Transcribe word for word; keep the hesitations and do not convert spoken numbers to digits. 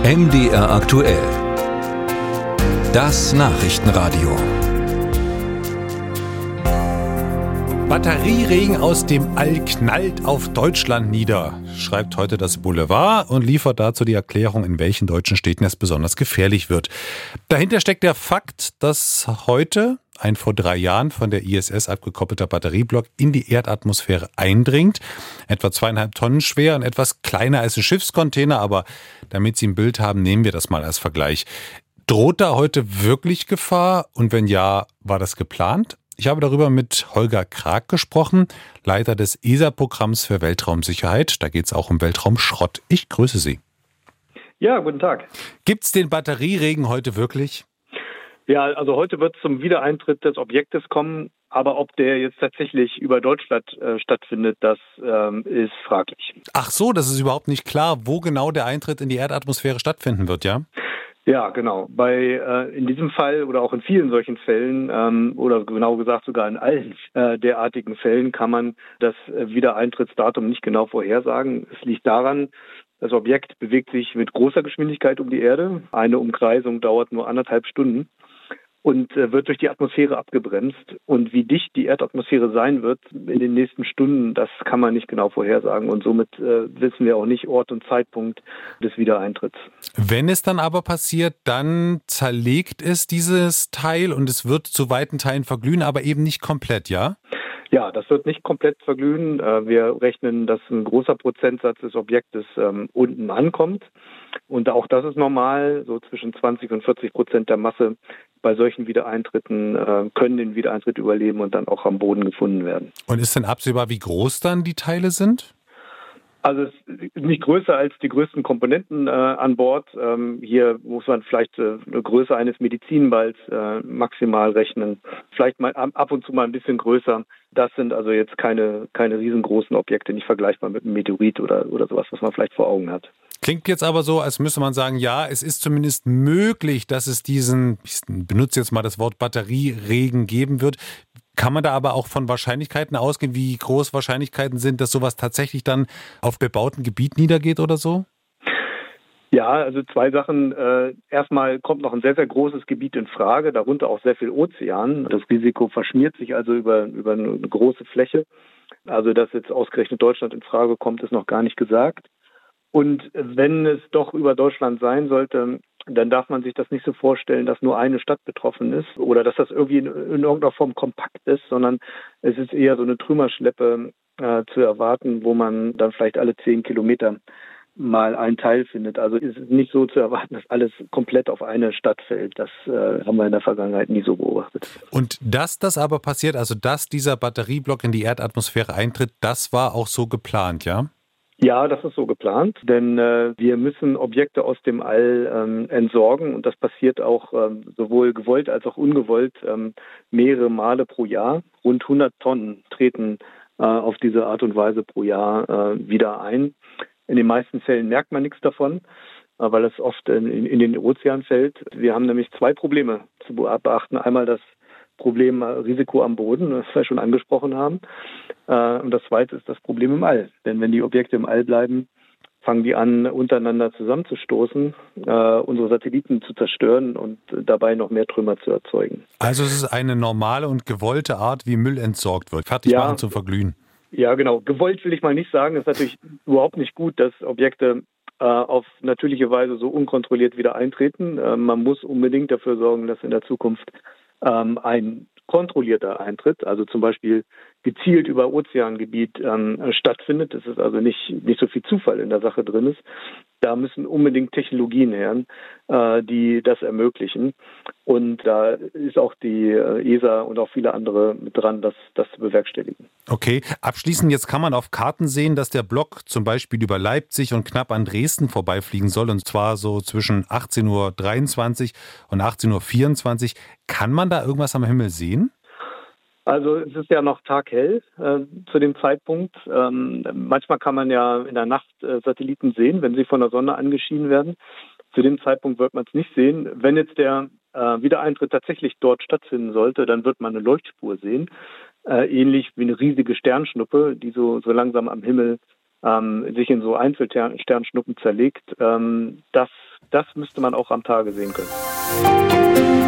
M D R aktuell. Das Nachrichtenradio. Batterieregen aus dem All knallt auf Deutschland nieder, schreibt heute das Boulevard und liefert dazu die Erklärung, in welchen deutschen Städten es besonders gefährlich wird. Dahinter steckt der Fakt, dass heute ein vor drei Jahren von der I S S abgekoppelter Batterieblock in die Erdatmosphäre eindringt. Etwa zweieinhalb Tonnen schwer und etwas kleiner als ein Schiffscontainer, aber damit Sie ein Bild haben, nehmen wir das mal als Vergleich. Droht da heute wirklich Gefahr? Und wenn ja, war das geplant? Ich habe darüber mit Holger Krag gesprochen, Leiter des E S A-Programms für Weltraumsicherheit. Da geht es auch um Weltraumschrott. Ich grüße Sie. Ja, guten Tag. Gibt es den Batterieregen heute wirklich? Ja, also heute wird zum Wiedereintritt des Objektes kommen, aber ob der jetzt tatsächlich über Deutschland äh, stattfindet, das ähm, ist fraglich. Ach so, das ist überhaupt nicht klar, wo genau der Eintritt in die Erdatmosphäre stattfinden wird, ja? Ja, genau. Bei äh, in diesem Fall oder auch in vielen solchen Fällen ähm, oder genau gesagt sogar in allen äh, derartigen Fällen kann man das äh, Wiedereintrittsdatum nicht genau vorhersagen. Es liegt daran, das Objekt bewegt sich mit großer Geschwindigkeit um die Erde. Eine Umkreisung dauert nur anderthalb Stunden und äh, wird durch die Atmosphäre abgebremst. Und wie dicht die Erdatmosphäre sein wird in den nächsten Stunden, das kann man nicht genau vorhersagen. Und somit äh, wissen wir auch nicht Ort und Zeitpunkt des Wiedereintritts. Wenn es dann aber passiert, dann zerlegt es dieses Teil und es wird zu weiten Teilen verglühen, aber eben nicht komplett, ja? Ja, das wird nicht komplett verglühen. Wir rechnen, dass ein großer Prozentsatz des Objektes ähm, unten ankommt. Und auch das ist normal. So zwischen zwanzig und vierzig Prozent der Masse bei solchen Wiedereintritten äh, können den Wiedereintritt überleben und dann auch am Boden gefunden werden. Und ist denn absehbar, wie groß dann die Teile sind? Also es ist nicht größer als die größten Komponenten äh, an Bord. Ähm, hier muss man vielleicht äh, eine Größe eines Medizinballs äh, maximal rechnen. Vielleicht mal ab und zu mal ein bisschen größer. Das sind also jetzt keine keine riesengroßen Objekte, nicht vergleichbar mit einem Meteorit oder oder sowas, was man vielleicht vor Augen hat. Klingt jetzt aber so, als müsste man sagen, ja, es ist zumindest möglich, dass es diesen, ich benutze jetzt mal das Wort Batterieregen geben wird. Kann man da aber auch von Wahrscheinlichkeiten ausgehen, wie groß Wahrscheinlichkeiten sind, dass sowas tatsächlich dann auf bebautem Gebiet niedergeht oder so? Ja, also zwei Sachen. Äh, erstmal kommt noch ein sehr, sehr großes Gebiet in Frage, darunter auch sehr viel Ozean. Das Risiko verschmiert sich also über, über eine große Fläche. Also, dass jetzt ausgerechnet Deutschland in Frage kommt, ist noch gar nicht gesagt. Und wenn es doch über Deutschland sein sollte, dann darf man sich das nicht so vorstellen, dass nur eine Stadt betroffen ist oder dass das irgendwie in, in irgendeiner Form kompakt ist, sondern es ist eher so eine Trümmerschleppe äh, zu erwarten, wo man dann vielleicht alle zehn Kilometer mal einen Teil findet. Also ist es nicht so zu erwarten, dass alles komplett auf eine Stadt fällt. Das äh, haben wir in der Vergangenheit nie so beobachtet. Und dass das aber passiert, also dass dieser Batterieblock in die Erdatmosphäre eintritt, das war auch so geplant, ja? Ja, das ist so geplant, denn äh, wir müssen Objekte aus dem All ähm, entsorgen und das passiert auch ähm, sowohl gewollt als auch ungewollt ähm, mehrere Male pro Jahr. Rund hundert Tonnen treten äh, auf diese Art und Weise pro Jahr äh, wieder ein. In den meisten Fällen merkt man nichts davon, äh, weil es oft in, in den Ozean fällt. Wir haben nämlich zwei Probleme zu beachten. Einmal das Problem äh, Risiko am Boden, das wir schon angesprochen haben. Äh, und das zweite ist das Problem im All. Denn wenn die Objekte im All bleiben, fangen die an, untereinander zusammenzustoßen, äh, unsere Satelliten zu zerstören und dabei noch mehr Trümmer zu erzeugen. Also es ist eine normale und gewollte Art, wie Müll entsorgt wird. Fertig machen Ja, zum Verglühen. Ja, genau. Gewollt will ich mal nicht sagen. Es ist natürlich überhaupt nicht gut, dass Objekte äh, auf natürliche Weise so unkontrolliert wieder eintreten. Äh, man muss unbedingt dafür sorgen, dass in der Zukunft ähm, ein kontrollierter Eintritt, also zum Beispiel gezielt über Ozeangebiet ähm, stattfindet. Das ist also nicht, nicht so viel Zufall in der Sache drin ist. Da müssen unbedingt Technologien her, äh, die das ermöglichen. Und da ist auch die äh, E S A und auch viele andere mit dran, das, das zu bewerkstelligen. Okay, abschließend, jetzt kann man auf Karten sehen, dass der Block zum Beispiel über Leipzig und knapp an Dresden vorbeifliegen soll, und zwar so zwischen achtzehn Uhr dreiundzwanzig und achtzehn Uhr vierundzwanzig. Kann man da irgendwas am Himmel sehen? Also es ist ja noch taghell äh, zu dem Zeitpunkt. Ähm, manchmal kann man ja in der Nacht äh, Satelliten sehen, wenn sie von der Sonne angeschienen werden. Zu dem Zeitpunkt wird man es nicht sehen. Wenn jetzt der äh, Wiedereintritt tatsächlich dort stattfinden sollte, dann wird man eine Leuchtspur sehen, äh, ähnlich wie eine riesige Sternschnuppe, die so, so langsam am Himmel ähm, sich in so Einzelsternschnuppen zerlegt. Ähm, das das müsste man auch am Tage sehen können.